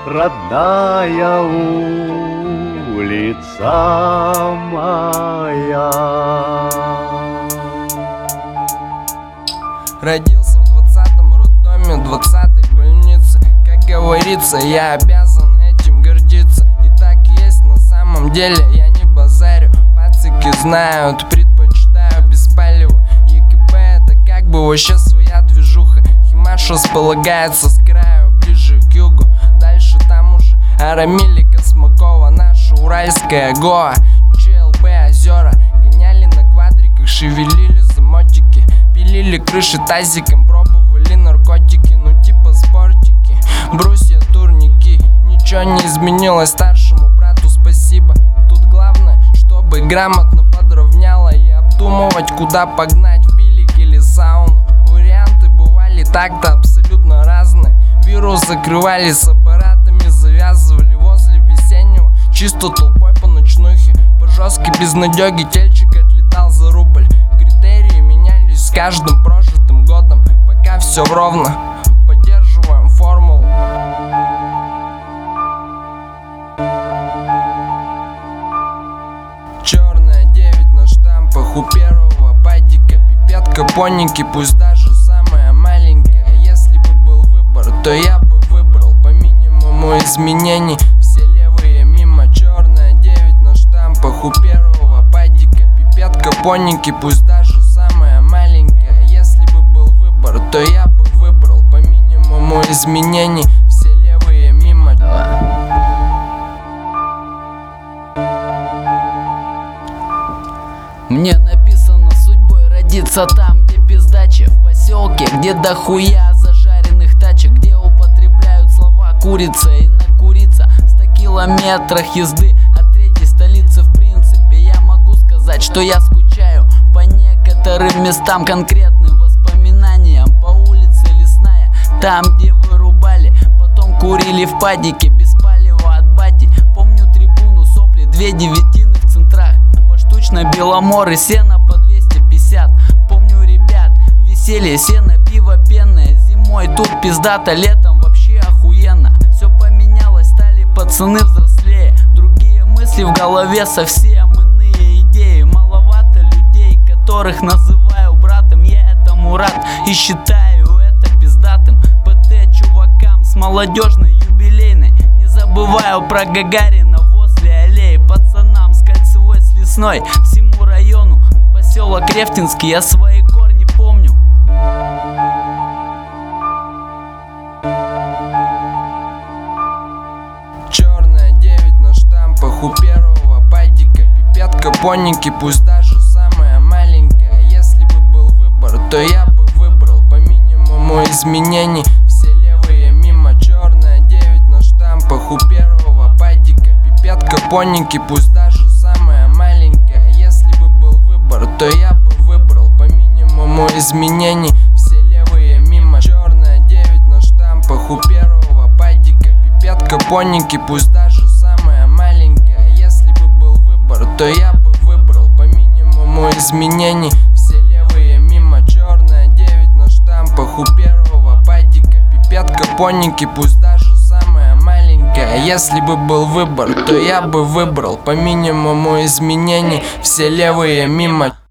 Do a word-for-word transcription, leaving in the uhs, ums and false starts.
родная улица моя. Родился в двадцатом роддоме, двадцатой больнице. Как говорится, я обязан этим гордиться. И так есть на самом деле, я не базарю. Пацики знают, предпочитаю без палева. ЕКП это как бы вообще своя движуха. Химаш располагается с краю, ближе к югу. Дальше там уже Арамили, Космакова, наша уральская Гоа. ЧЛБ, озера, гоняли на квадриках, шевелили замотики. Пилили крыши тазиком, пробовали наркотики, ну типа спортики. Брусья, турники, ничего не изменилось, старшему брату спасибо. Тут главное, чтобы грамотно подровняло и обдумывать, куда погнать, в билик или сауну. Варианты бывали так-то абсолютно разные. Вирус закрывали с аппаратами, завязывали возле весеннего. Чисто толпой по ночнухе, по жесткой безнадеге тельчик отлетал за рубль. Критерии менялись с каждым прожитым годом, пока все ровно, поддерживаем формулу. Черная девять на штампах у первого падика. Пипетка, поники, пусть даже самая маленькая. Если бы был выбор, то я бы выбрал по минимуму изменений. Все левые мимо. Черная девять на штампах у первого падика. Пипетка, поники, пусть даже самая маленькая. Если бы был выбор, то я бы выбрал по минимуму изменений. Все левые мимо. Мне написано судьбой родиться там, где пиздачи. В поселке, где дохуя зажаренных тачек, где употребляют слова курица и накуриться. В ста километрах езды от третьей столицы. В принципе, я могу сказать, что я скучаю по некоторым местам, конкретным воспоминаниям. По улице Лесная, там, где вырубали, потом курили в падике без палева от бати. Помню трибуну, сопли, две девятины в центрах. Поштучно беломоры, сено по двести пятьдесят. Помню ребят, веселье, сено, пиво пенное. Зимой тут пиздато, летом вообще охуенно. Все поменялось, стали пацаны взрослее. Другие мысли в голове, совсем иные идеи. Маловато людей, которых называю братом. Я этому рад и считаю это пиздатым. ПТ чувакам с молодежной юбилейной. Не забываю про Гагарина возле аллеи. Пацанам с Кольцевой, с Лесной, всему району. Поселок Рефтинский, я свои корни помню. Черная девять на штампах у первого падика. Пипетка, поники, пусть даже самая маленькая. Если бы был выбор, то я бы выбрал по минимуму изменений. Все левые мимо. Черная девять на штампах у первого падика. Пипетка, поники, пусть даже самая маленькая. Если бы был выбор, то я бы выбрал по минимуму изменений. Все левые мимо. Черная девять на штампах у первого падика. Пипетка, поники, пусть даже самая маленькая. Если бы был выбор, то я бы выбрал по минимуму изменений. Все левые мимо. Черная девять на штампах у первого падика. Пипетка, поники, пусть даже самая маленькая. Если бы был выбор, то я бы выбрал по минимуму изменений. Все левые мимо.